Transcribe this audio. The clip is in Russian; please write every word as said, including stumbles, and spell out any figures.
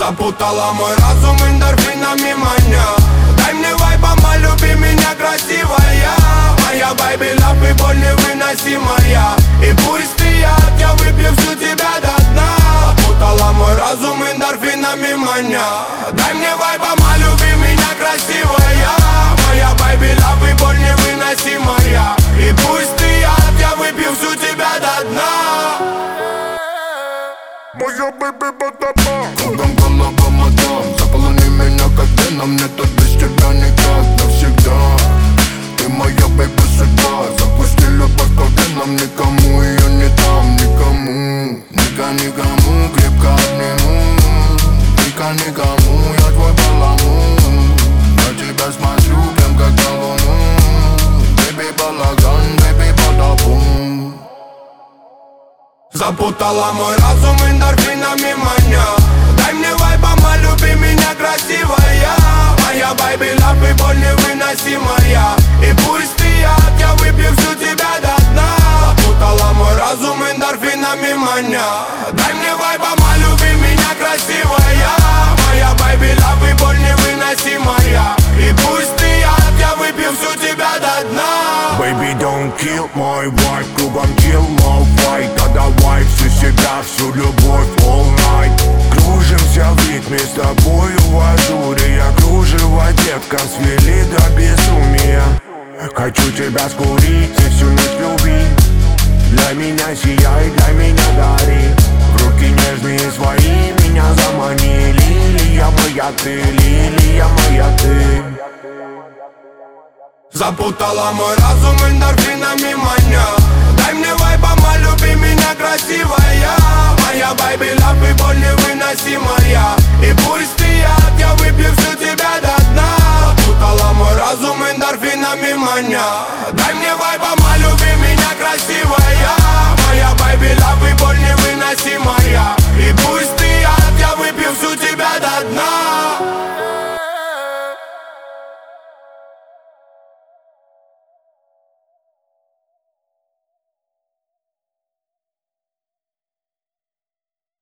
Запутала мой разум эндорфинами маня. Дай мне вайба, люби меня красивая. Моя baby love и боль невыносимая. И пусть ты яд, я выпью всю тебя до дна. Запутала мой разум эндорфинами маня. Дай мне вайба, люби меня красивая. Моя baby love и боль невыносимая. И пусть ты яд, я выпью всю тебя до дна. Моя baby батаба. Кругом голова мотом. Заполони меня как веном. Мне тут без тебя никак навсегда. Ты моя baby судьба. Запусти любовь по венам. Никому ее не дам, никому. Ника никому, крепко обниму. Ника никому, я твой баламут. На тебя смотрю, прям как на луну. Baby балаган, baby бадабум. Запутала мой разум эндорфинами маня. Дай мне вайба, люби меня красивая. Моя baby love и боль невыносимая. И пусть ты яд, я выпью всю тебя до дна. Запутала мой разум эндорфинами маня. Дай мне вайба, люби меня красивая. Моя baby love и боль невыносимая. И пусть ты яд, я выпью всю тебя до дна. Baby, don't kill my wife. Кругом kill my fight. А давай всю себя, всю любовь all night. Кружимся в ритме с тобою в ажуре. Я кружево, детка, свели до безумия. Хочу тебя скурить и всю ночь любить. Для меня сияй, для меня гори. В руки нежные свои меня замани. Лилия моя ты, лилия моя ты. Запутала мой разум эндорфинами маня. Дай мне вайба, люби меня красивая. Моя baby love и боль невыносимая. И пусть ты яд, я выпью всю тебя до дна. Запутала мой разум эндорфинами маня. Дай мне вайба,